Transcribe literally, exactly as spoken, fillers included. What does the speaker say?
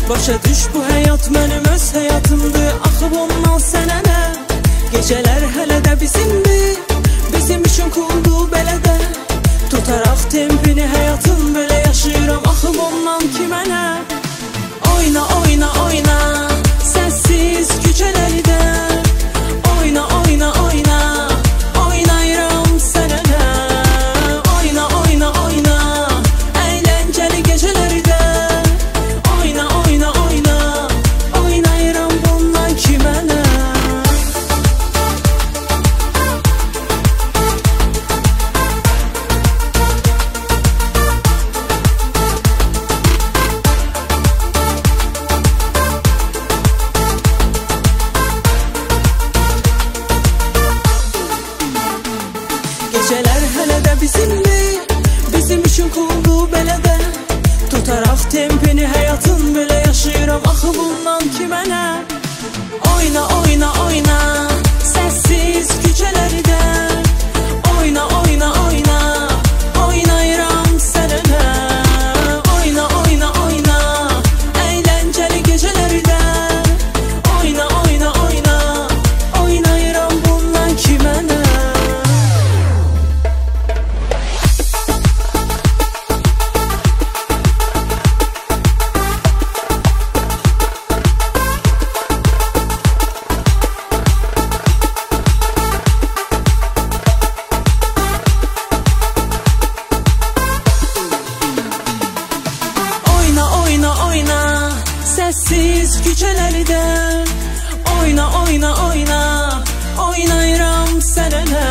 Başa düş, bu həyat mənim öz həyatımdır. Axıb ondan sənə nə? Gecələr hələ də bizimdir, bizim üçün quldur belə də. Tutaraq tempini, həyatım belə yaşayıram. Axıb ondan kimə nə? Oyna, oyna, oyna səssiz küçələrdə. Oyna, oyna, oyna oynayıram sənə nə? Oyna, oyna, oyna əyləncəli gecələrdə. Oyna, oyna, oyna oynayıram bundan kimə nə? Gecələr hələ də bizimdir, bizim üçün quldur belə də. Tutaraq tempini, həyatım belə yaşayıram. Axı bundan kimə nə? Oyna, oyna, oyna səssiz küçələrdə. Oyna, oyna, oyna oynayıram sənə nə? Oyna, oyna, oyna əyləncəli gecələrdə. Oyna, oyna, oyna oynayıram bundan kimə nə? Oyna, oyna səssiz küçələrdə. Oyna, oyna, oyna oynayıram sənə nə?